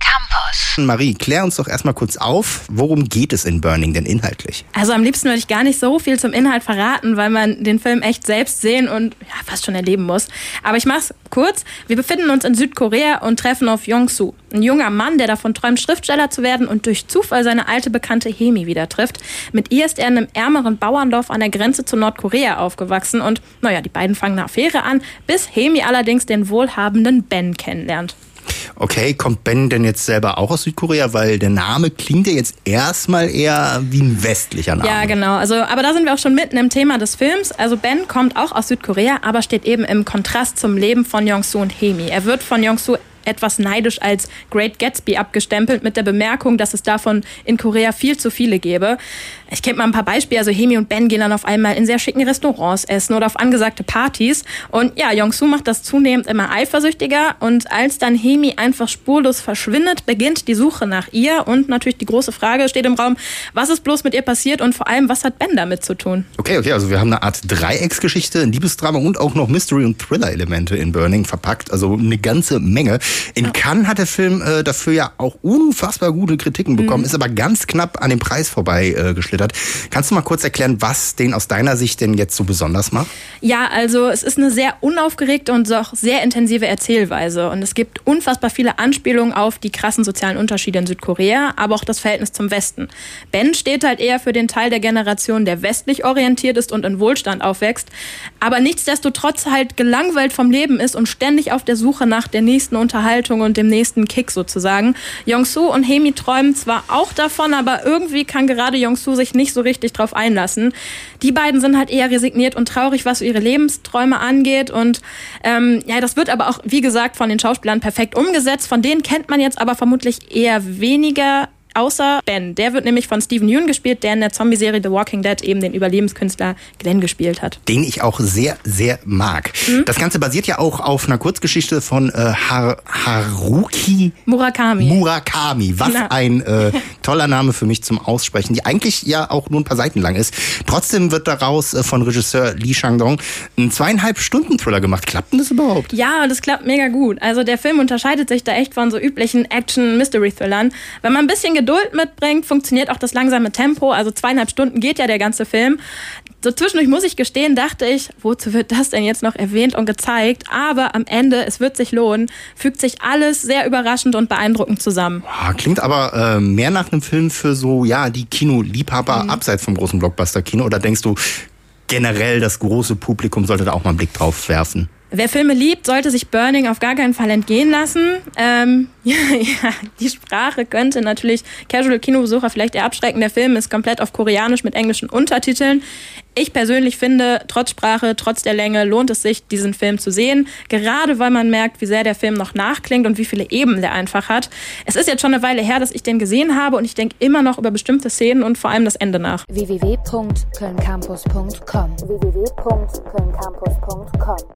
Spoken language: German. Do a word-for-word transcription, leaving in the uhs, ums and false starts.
Campus. Marie, klär uns doch erstmal kurz auf, worum geht es in Burning denn inhaltlich? Also am liebsten würde ich gar nicht so viel zum Inhalt verraten, weil man den Film echt selbst sehen und ja, fast schon erleben muss. Aber ich mach's kurz. Wir befinden uns in Südkorea und treffen auf Yong-Soo, ein junger Mann, der davon träumt, Schriftsteller zu werden und durch Zufall seine alte Bekannte Hemi wieder trifft. Mit ihr ist er in einem ärmeren Bauerndorf an der Grenze zu Nordkorea aufgewachsen und naja, die beiden fangen eine Affäre an, bis Hemi allerdings den wohlhabenden Ben kennenlernt. Okay, kommt Ben denn jetzt selber auch aus Südkorea? Weil der Name klingt ja jetzt erstmal eher wie ein westlicher Name. Ja, genau. Also, aber da sind wir auch schon mitten im Thema des Films. Also Ben kommt auch aus Südkorea, aber steht eben im Kontrast zum Leben von Yong-Soo und Hemi. Er wird von Yong-Soo etwas neidisch als Great Gatsby abgestempelt mit der Bemerkung, dass es davon in Korea viel zu viele gäbe. Ich kenne mal ein paar Beispiele. Also Hemi und Ben gehen dann auf einmal in sehr schicken Restaurants essen oder auf angesagte Partys. Und ja, Yong-Soo macht das zunehmend immer eifersüchtiger. Und als dann Hemi einfach spurlos verschwindet, beginnt die Suche nach ihr. Und natürlich die große Frage steht im Raum, was ist bloß mit ihr passiert und vor allem, was hat Ben damit zu tun? Okay, okay, also wir haben eine Art Dreiecksgeschichte, ein Liebesdrama und auch noch Mystery- und Thriller-Elemente in Burning verpackt. Also eine ganze Menge. In ja. Cannes hat der Film äh, dafür ja auch unfassbar gute Kritiken bekommen, mhm. ist aber ganz knapp an dem Preis vorbei äh, geschlittert. Kannst du mal kurz erklären, was den aus deiner Sicht denn jetzt so besonders macht? Ja, also es ist eine sehr unaufgeregte und auch sehr intensive Erzählweise. Und es gibt unfassbar viele Anspielungen auf die krassen sozialen Unterschiede in Südkorea, aber auch das Verhältnis zum Westen. Ben steht halt eher für den Teil der Generation, der westlich orientiert ist und in Wohlstand aufwächst, aber nichtsdestotrotz halt gelangweilt vom Leben ist und ständig auf der Suche nach der nächsten Unterhaltung und dem nächsten Kick sozusagen. Yong-Soo und Hemi träumen zwar auch davon, aber irgendwie kann gerade Yong-Soo sich nicht so richtig drauf einlassen. Die beiden sind halt eher resigniert und traurig, was so ihre Lebensträume angeht. Und ähm, ja, das wird aber auch, wie gesagt, von den Schauspielern perfekt umgesetzt. Von denen kennt man jetzt aber vermutlich eher weniger, außer Ben. Der wird nämlich von Steven Yeun gespielt, der in der Zombie-Serie The Walking Dead eben den Überlebenskünstler Glenn gespielt hat. Den ich auch sehr, sehr mag. Mhm. Das Ganze basiert ja auch auf einer Kurzgeschichte von äh, Har- Haruki Murakami. Murakami. Was Na. ein äh, toller Name für mich zum Aussprechen, die eigentlich ja auch nur ein paar Seiten lang ist. Trotzdem wird daraus äh, von Regisseur Lee Chang-dong ein zweieinhalb Stunden Thriller gemacht. Klappt denn das überhaupt? Ja, das klappt mega gut. Also der Film unterscheidet sich da echt von so üblichen Action-Mystery-Thrillern. Wenn man ein bisschen Geduld mitbringt, funktioniert auch das langsame Tempo. Also zweieinhalb Stunden geht ja der ganze Film. So zwischendurch muss ich gestehen, dachte ich, wozu wird das denn jetzt noch erwähnt und gezeigt? Aber am Ende, es wird sich lohnen, fügt sich alles sehr überraschend und beeindruckend zusammen. Klingt aber äh, mehr nach einem Film für so, ja, die Kinoliebhaber mhm. abseits vom großen Blockbuster-Kino. Oder denkst du, generell das große Publikum sollte da auch mal einen Blick drauf werfen? Wer Filme liebt, sollte sich Burning auf gar keinen Fall entgehen lassen. Ähm, ja, ja, die Sprache könnte natürlich Casual-Kinobesucher vielleicht eher abschrecken. Der Film ist komplett auf Koreanisch mit englischen Untertiteln. Ich persönlich finde, trotz Sprache, trotz der Länge lohnt es sich, diesen Film zu sehen. Gerade weil man merkt, wie sehr der Film noch nachklingt und wie viele Ebenen der einfach hat. Es ist jetzt schon eine Weile her, dass ich den gesehen habe und ich denke immer noch über bestimmte Szenen und vor allem das Ende nach. w w w punkt köln campus punkt com w w w punkt köln campus punkt com